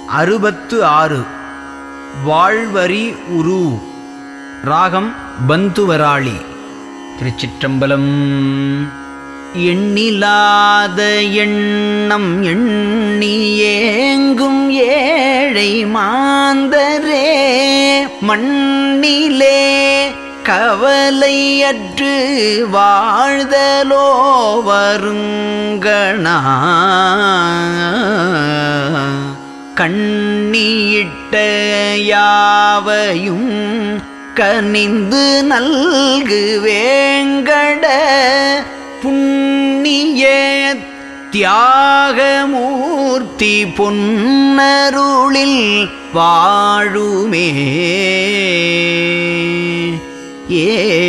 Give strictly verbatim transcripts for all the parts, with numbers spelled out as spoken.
அறுபத்து ஆறு. வாழ்வரி உரு. ராகம் பந்துவராளி. திருச்சிற்றம்பலம். எண்ணிலாத எண்ணம் எண்ணி ஏங்கும் ஏழை மாந்தரே, மண்ணிலே கவலையற்று வாழ்தலோ வருங்கணா. கண்ணியிட்ட யாவையும் கனிந்து நல்கு வேங்கட, புண்ணிய தியாகமூர்த்தி பொன்னருளில் வாழுமே. ஏ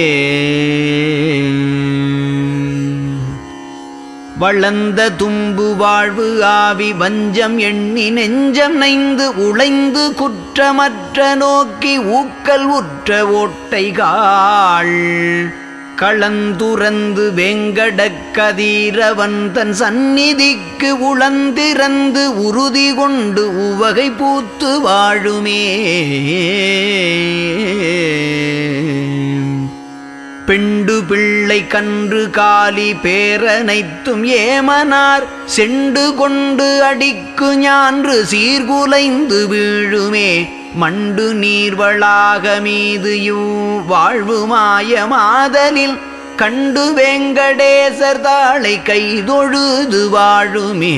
வளர்ந்த தும்பு வாழ்வு ஆவி வஞ்சம் எண்ணி நெஞ்சம் நைந்து உழைந்து குற்றமற்ற நோக்கி ஊக்கல் உற்ற ஓட்டைகாள், களந்துறந்து வெங்கடக் கதிரவன் தன் சந்நிதிக்கு உளந்திறந்து உறுதி கொண்டு உவகை பூத்து வாழுமே. பெண்டு பிள்ளை கன்று காலி பேரனைத்தும் ஏமனார் செண்டு கொண்டு அடிக்கு ஞான்று சீர்குலைந்து வீழுமே. மண்டு நீர்வளாக மீது யூ வாழ்வு மாயமாதலில் கண்டு வெங்கடேசர் தாளை கைதொழுது வாழுமே.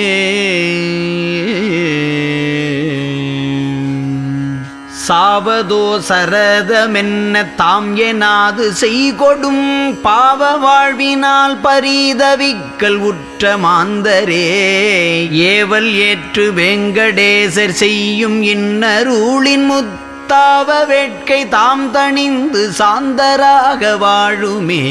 சாவதோ சரதமென்ன தாம் எனாது செய்கொடும் பாவ வாழ்வினால் பரிதவிக்கல் உற்ற மாந்தரே, ஏவல் ஏற்று வெங்கடேசர் செய்யும் இன்னருளின் முத்தாவ வேட்கை தாம் தணிந்து சாந்தராக வாழுமே.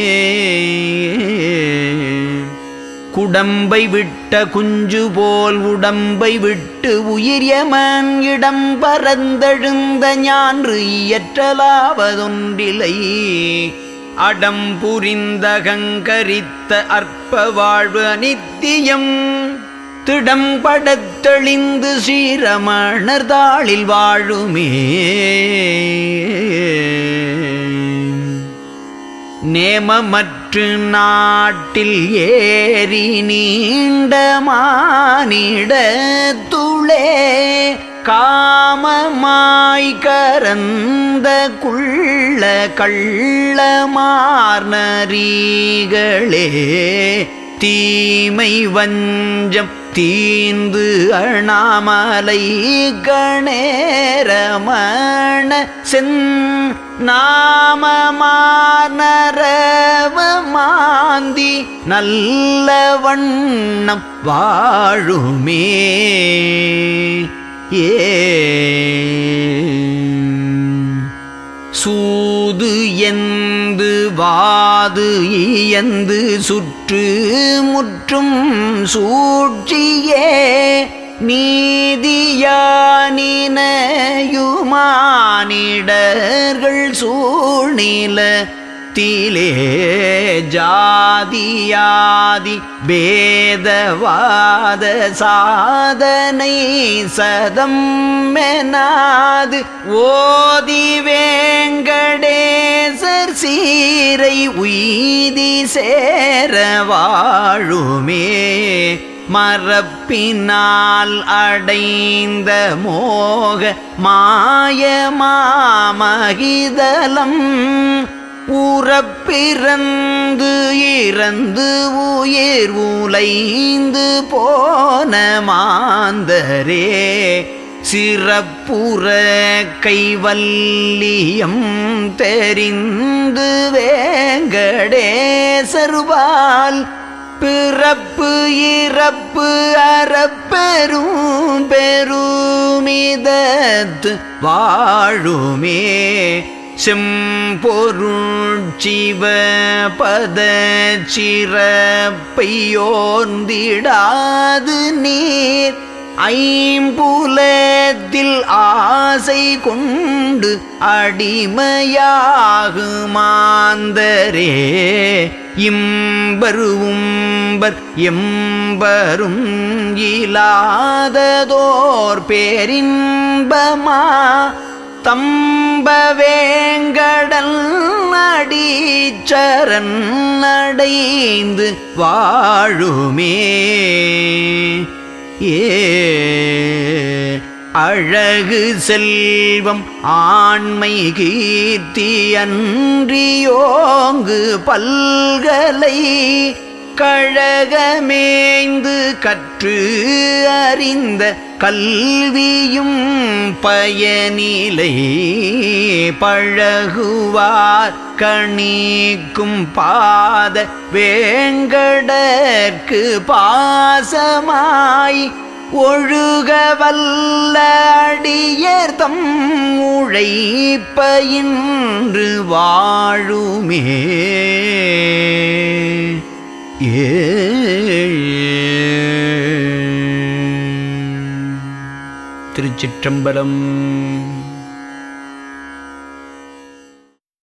குடம்பை விட்ட குஞ்சு போல் உடம்பை விட்டு உயிர் யமன் இடம் பரந்தெழுந்த ஞான்று இயற்றலாவதொன்றிலை. அடம் புரிந்த கங்கரித்த அற்ப வாழ்வு அனித்தியம் திடம் படத்தெளிந்து ஸ்ரீரமணர் தாளில் வாழுமே. நேமமற்று நாட்டில் ஏறி நீண்ட மானிடத்துளே, காமமாய் கரந்த குள்ள கள்ளமார்நரிகளே, தீமை வஞ்சம் தீந்து அண்ணாமலை கணேரமண சென் நாமமார்நரவ மாந்தி நல்ல வண்ணம் வாழுமே. ஏ சூது எந்து வாது இயந்து சுற்று முற்றும் சூழ்ச்சியே, நீதியானினையுமானிடர்கள் சூழ்நில தீலே, ஜாதியாதி பேதவாத சாதனை சதம் மெனாது ஓதி வேங்கடேசர் சீரை உய்தி சேர வாழுமே. மரப்பினால் அடைந்த மோக மாய மாமகிதலம், உறப்பிறந்து இறந்து உயிர் உலைந்து போன மாந்தரே, சிறப்புற கைவல்லியம் தெரிந்து வேங்கடேசர்வால் பிறப்பு இறப்பு அறப்பெரும் பெருமிதத்து வாழுமே. செம்பொருட்சிவ பத சிறப்பையோர்ந்திடாது நீர் ஐம்புலத்தில் ஆசை கொண்டு அடிமையாகு மாந்தரே இம்பருவும்பர் எம்பரும் இலாததோர் பேரின்பமா தம்பவேங்கடல் அடிச்சரண் அடைந்து வாழுமே. ஏ அழகு செல்வம் ஆண்மை கீர்த்தி அன்றியோங்கு பல்கலை கழகமேய்ந்து கற்று அறிந்த கல்வியும் பயனிலை பழகுவார் கணிக்கும் பாத வேங்கடற்கு பாசமாய் ஒழுகவல்ல அடியர்தம் உழைப்பயின்று வாழுமே. ஏ திருச்சிற்றம்பலம்.